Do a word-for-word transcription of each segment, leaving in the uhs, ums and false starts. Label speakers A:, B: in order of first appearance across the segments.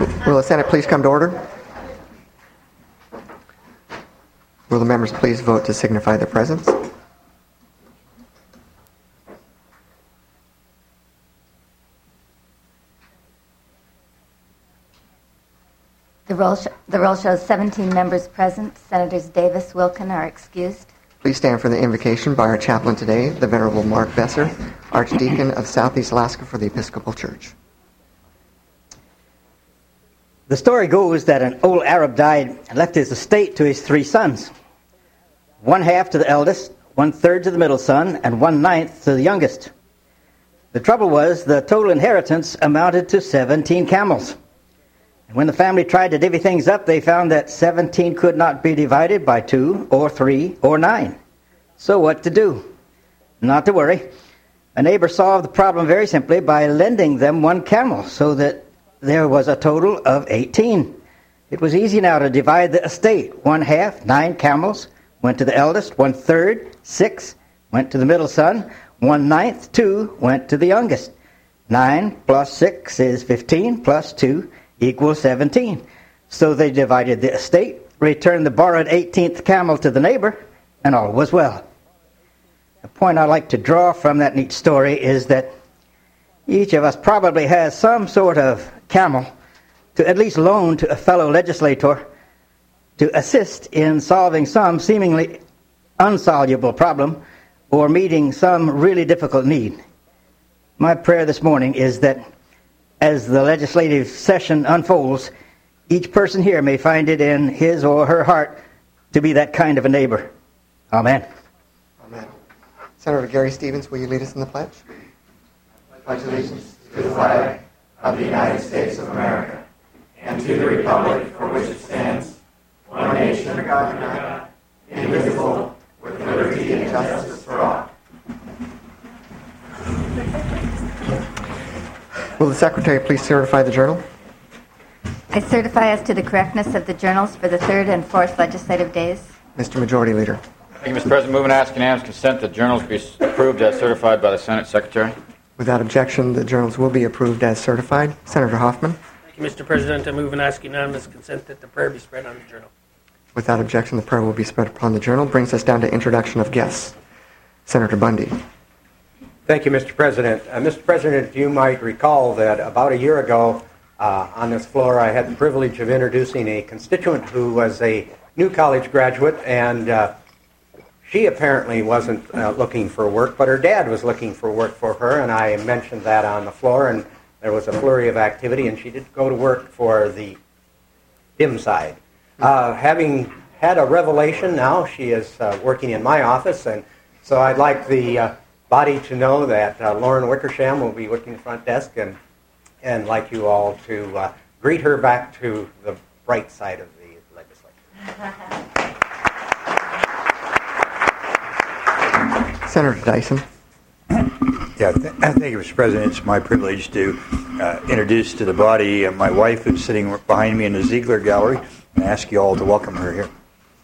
A: Will the Senate please come to order? Will the members please vote to signify their presence?
B: The roll, sh- the roll shows seventeen members present. Senators Davis, Wilken are excused.
A: Please stand for the invocation by our chaplain today, the Venerable Mark Besser, Archdeacon of Southeast Alaska for the Episcopal Church.
C: The story goes that an old Arab died and left his estate to his three sons. One half to the eldest, one third to the middle son, and one ninth to the youngest. The trouble was the total inheritance amounted to seventeen camels. And when the family tried to divvy things up, they found that seventeen could not be divided by two or three or nine. So what to do? Not to worry. A neighbor solved the problem very simply by lending them one camel so that there was a total of eighteen. It was easy now to divide the estate. One half, nine camels, went to the eldest. One third, six, went to the middle son. One ninth, two, went to the youngest. Nine plus six is fifteen, plus two equals seventeen. So they divided the estate, returned the borrowed eighteenth camel to the neighbor, and all was well. The point I'd like to draw from that neat story is that each of us probably has some sort of camel to at least loan to a fellow legislator to assist in solving some seemingly unsoluble problem or meeting some really difficult need. My prayer this morning is that as the legislative session unfolds, each person here may find it in his or her heart to be that kind of a neighbor. Amen.
A: Amen. Senator Gary Stevens, will you lead us in the pledge?
D: I pledge allegiance to the flag of the United States of America and to the republic for which it stands, one nation under God, indivisible, with liberty and justice for all.
A: Will the Secretary please certify the journal?
B: I certify as to the correctness of the journals for the third and fourth legislative days.
A: Mister Majority Leader.
E: Thank you, Mister President. Move and ask unanimous consent that journals be approved as certified by the Senate Secretary.
A: Without objection, the journals will be approved as certified. Senator Hoffman.
F: Thank you, Mister President. I move and ask unanimous consent that the prayer be spread on the journal.
A: Without objection, the prayer will be spread upon the journal. Brings us down to introduction of guests. Senator Bundy.
G: Thank you, Mister President. Uh, Mister President, you might recall that about a year ago uh, on this floor I had the privilege of introducing a constituent who was a new college graduate, and uh, she apparently wasn't uh, looking for work, but her dad was looking for work for her, and I mentioned that on the floor, and there was a flurry of activity, and she did go to work for the D I M side. Uh, having had a revelation now, she is uh, working in my office, and so I'd like the uh, body to know that uh, Lauren Wickersham will be working the front desk, and and like you all to uh, greet her back to the bright side of the legislature.
A: Senator Dyson.
H: Yeah, th- thank you, Mister President. It's my privilege to uh, introduce to the body uh, my wife, who's sitting behind me in the Ziegler Gallery, and ask you all to welcome her here.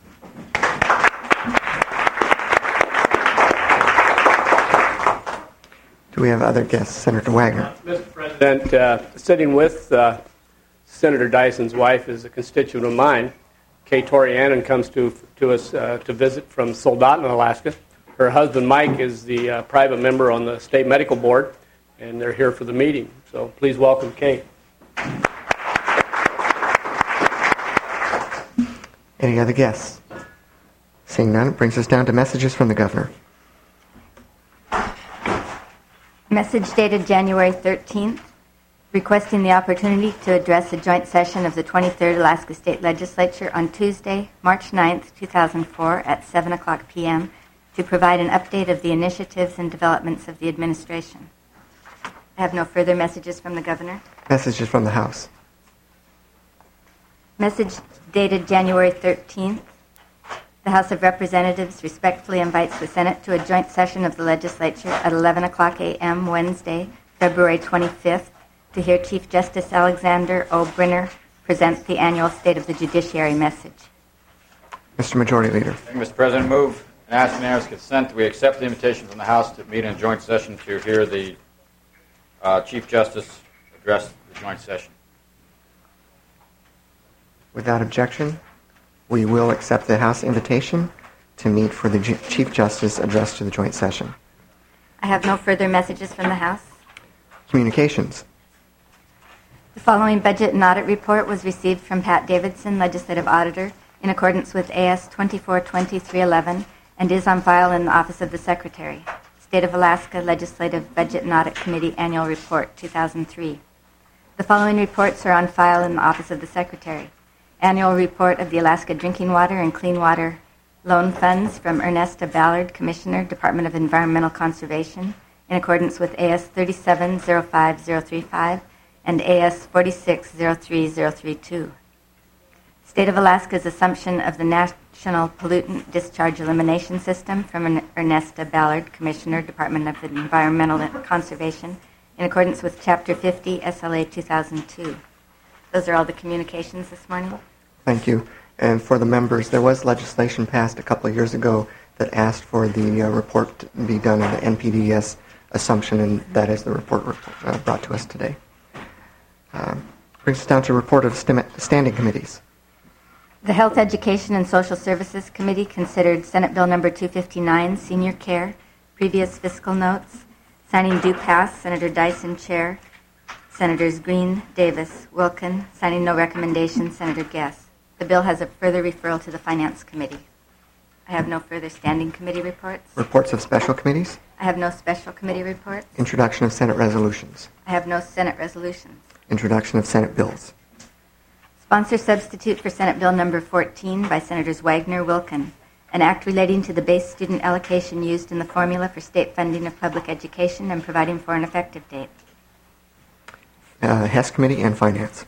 A: Do we have other guests? Senator Wagner.
F: Uh, Mister President, uh, sitting with uh, Senator Dyson's wife is a constituent of mine. Kay Torianen comes to to us uh, to visit from Soldotna, Alaska. Her husband, Mike, is the uh, private member on the State Medical Board, and they're here for the meeting. So please welcome Kay.
A: Any other guests? Seeing none, it brings us down to messages from the governor.
B: Message dated January thirteenth, requesting the opportunity to address a joint session of the twenty-third Alaska State Legislature on Tuesday, March ninth, two thousand four at seven o'clock p.m. to provide an update of the initiatives and developments of the administration. I have no further messages from the governor.
A: Messages from the House.
B: Message dated January thirteenth. The House of Representatives respectfully invites the Senate to a joint session of the legislature at eleven o'clock a.m. Wednesday, February twenty-fifth, to hear Chief Justice Alexander O. Brinner present the annual State of the Judiciary message.
A: Mister Majority Leader.
E: Thank you, Mister President. Move and ask unanimous consent that we accept the invitation from the House to meet in a joint session to hear the uh, Chief Justice address the joint session.
A: Without objection, we will accept the House invitation to meet for the Ju- Chief Justice address to the joint session.
B: I have no further messages from the House.
A: Communications.
B: The following budget and audit report was received from Pat Davidson, Legislative Auditor, in accordance with A S twenty-four twenty dash three eleven and is on file in the Office of the Secretary. State of Alaska Legislative Budget and Audit Committee Annual Report two thousand three. The following reports are on file in the Office of the Secretary. Annual Report of the Alaska Drinking Water and Clean Water Loan Funds from Ernesta Ballard, Commissioner, Department of Environmental Conservation, in accordance with A S thirty-seven oh five oh thirty-five and A S forty-six oh three oh thirty-two. State of Alaska's assumption of the National Pollutant Discharge Elimination System from Ernesta Ballard, Commissioner, Department of Environmental Conservation, in accordance with Chapter fifty, S L A two thousand two. Those are all the communications this morning.
A: Thank you. And for the members, there was legislation passed a couple of years ago that asked for the uh, report to be done on the N P D E S assumption, and that is the report uh, brought to us today. Uh, brings us down to a report of stim- standing committees.
B: The Health, Education, and Social Services Committee considered Senate Bill Number two fifty-nine, Senior Care, previous fiscal notes, signing due pass, Senator Dyson, Chair, Senators Green, Davis, Wilkin, signing no recommendation, Senator Guess. The bill has a further referral to the Finance Committee. I have no further standing committee reports.
A: Reports of special committees.
B: I have no special committee reports.
A: Introduction of Senate resolutions.
B: I have no Senate resolutions.
A: Introduction of Senate bills.
B: Sponsor substitute for Senate Bill Number fourteen by Senators Wagner, Wilkin, an act relating to the base student allocation used in the formula for state funding of public education and providing for an effective date.
A: Uh, Hess Committee and Finance.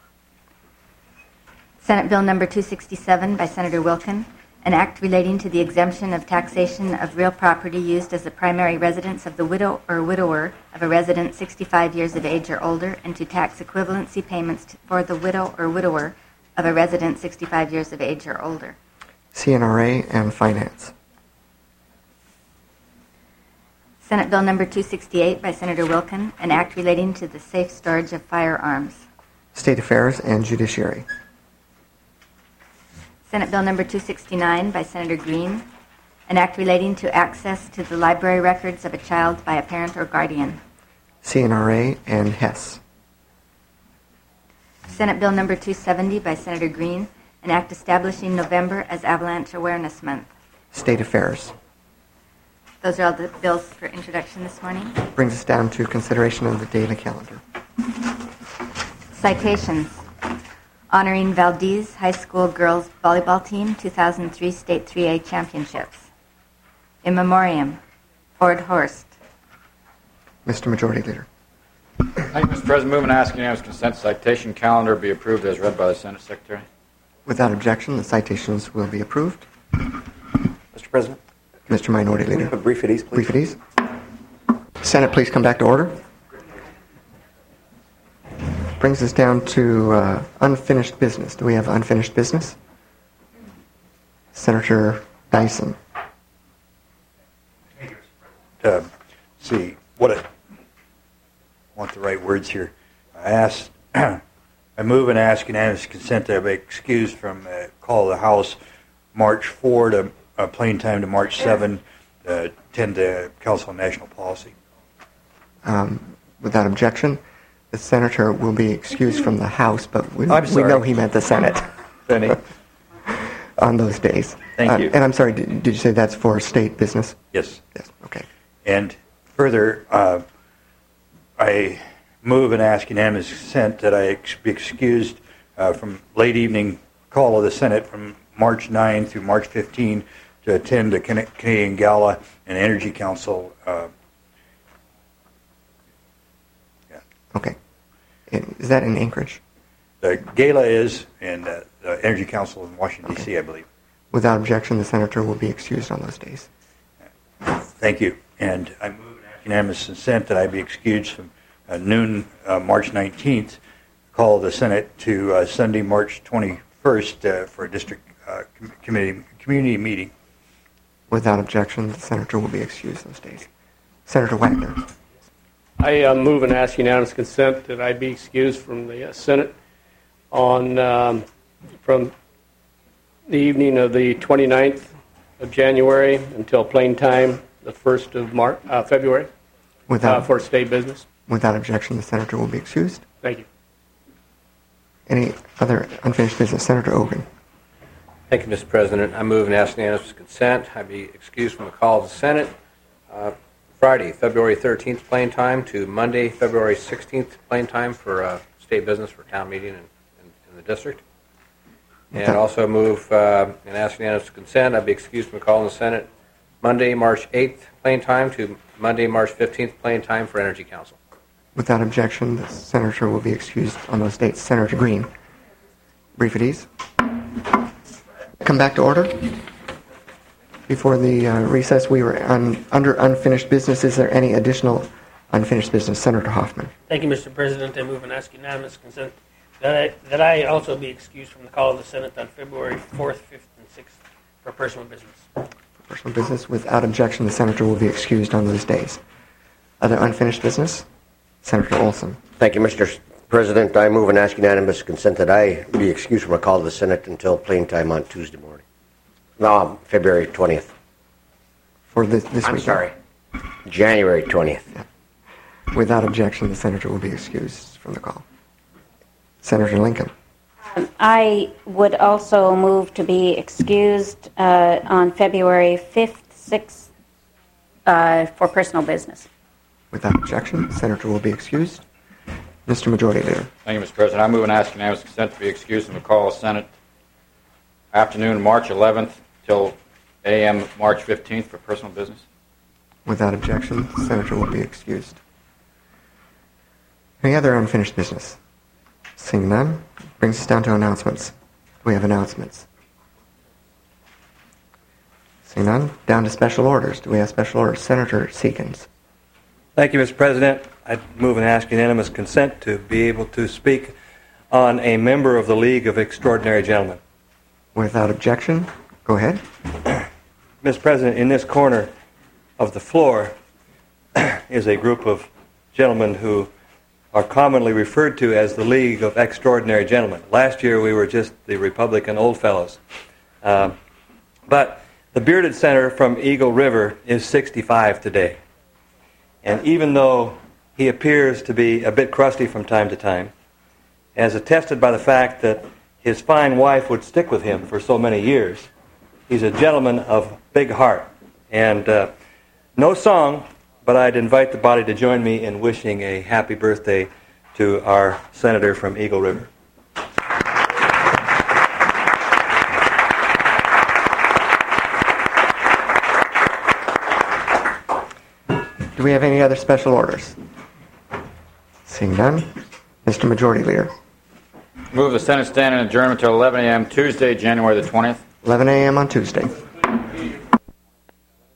B: Senate Bill Number two sixty-seven by Senator Wilkin, an act relating to the exemption of taxation of real property used as the primary residence of the widow or widower of a resident sixty-five years of age or older, and to tax equivalency payments for the widow or widower of a resident sixty-five years of age or older.
A: C N R A and Finance.
B: Senate Bill Number two sixty-eight by Senator Wilkin, an act relating to the safe storage of firearms.
A: State Affairs and Judiciary.
B: Senate Bill Number two sixty-nine by Senator Green, an act relating to access to the library records of a child by a parent or guardian.
A: C N R A and Hess.
B: Senate Bill Number two seventy by Senator Green, an act establishing November as Avalanche Awareness Month.
A: State Affairs.
B: Those are all the bills for introduction this morning.
A: Brings us down to consideration of the daily calendar.
B: Citations. Honoring Valdez High School Girls Volleyball Team two thousand three State three A Championships. In Memoriam, Ford Horst.
A: Mister Majority Leader.
E: Thank you, Mister President. Move and ask unanimous consent citation calendar be approved as read by the Senate Secretary.
A: Without objection, the citations will be approved.
I: Mister President?
A: Mister Minority Leader.
I: A brief at ease, please.
A: Brief at ease. Senate, please come back to order. Brings us down to uh, unfinished business. Do we have unfinished business? Senator Dyson.
H: Uh, see, what I want the right words here. I ask, I move and ask unanimous consent that I be excused from uh, call of the House March fourth to uh, plain time to March seventh, uh, attend the Council on National Policy.
A: Um, without objection, the senator will be excused from the House, but we,
I: I'm
A: we
I: sorry.
A: know he meant the Senate
I: Benny.
A: on those days.
I: Thank
A: Uh,
I: you.
A: And I'm sorry, did, did you say that's for state business?
H: Yes.
A: Yes, okay.
H: And further, uh, I move and ask unanimous consent that I ex- be excused uh, from late evening call of the Senate from March ninth through March fifteenth to attend the Can- Canadian Gala and Energy Council. Uh, yeah.
A: Okay. Is that in Anchorage?
H: The gala is in uh, the Energy Council in Washington, D C, I believe.
A: Without objection, the senator will be excused on those days.
H: Thank you. And I move and ask unanimous consent that I be excused from uh, noon uh, March nineteenth, call of the Senate to uh, Sunday, March twenty-first uh, for a district uh, com- committee community meeting.
A: Without objection, the senator will be excused those days. Senator Wagner.
F: I uh, move and ask unanimous consent that I be excused from the uh, Senate on um, from the evening of the twenty-ninth of January until plain time the first of Mar- uh, February
A: Without,
F: uh, for state business.
A: without objection, the senator will be excused.
F: Thank you.
A: Any other unfinished business? Senator Ogun.
J: Thank you, Mister President. I move and ask unanimous consent. I be excused from the call of the Senate uh, Friday, February thirteenth, plain time, to Monday, February sixteenth, plain time for uh, state business for town meeting in, in, in the district. And
A: Okay.
J: also move uh, and ask unanimous consent. I be excused from the call of the Senate Monday, March eighth, plain time, to Monday, March fifteenth, plain time for Energy Council.
A: Without objection, the senator will be excused on those dates. Senator Green. Brief at ease. Come back to order. Before the uh, recess, we were on, under unfinished business. Is there any additional unfinished business? Senator Hoffman.
K: Thank you, Mister President. I move and ask unanimous consent that I, that I also be excused from the call of the Senate on February fourth, fifth, and sixth for personal business.
A: For personal business, without objection, the senator will be excused on those days. Other unfinished business? Senator Olson.
L: Thank you, Mister President. I move and ask unanimous consent that I be excused from a call to the Senate until plain time on Tuesday morning. No, February twentieth.
A: For this, this
L: I'm
A: weekend.
L: sorry, January twentieth.
A: Yeah. Without objection, the senator will be excused from the call. Senator Lincoln.
M: I would also move to be excused uh, on February fifth, sixth uh, for personal business.
A: Without objection, the senator will be excused. Mister Majority Leader.
E: Thank you, Mister President. I move and ask unanimous consent to be excused from the call of Senate afternoon, March eleventh, till A M March fifteenth for personal business.
A: Without objection, the senator will be excused. Any other unfinished business? Seeing none, brings us down to announcements. Do we have announcements? Seeing none, down to special orders. Do we have special orders? Senator Seekins.
N: Thank you, Mister President. I move and ask unanimous consent to be able to speak on a member of the League of Extraordinary Gentlemen.
A: Without objection, go ahead.
N: Mister President, in this corner of the floor is a group of gentlemen who are commonly referred to as the League of Extraordinary Gentlemen. Last year we were just the Republican Old Fellows. Uh, but the bearded senator from Eagle River is sixty-five today. And even though he appears to be a bit crusty from time to time, as attested by the fact that his fine wife would stick with him for so many years, he's a gentleman of big heart. And uh, no song, but I'd invite the body to join me in wishing a happy birthday to our senator from Eagle River.
A: Do we have any other special orders? Seeing none, Mister Majority Leader.
E: Move the Senate stand in adjournment until eleven A M Tuesday, January the twentieth.
A: eleven A M on Tuesday.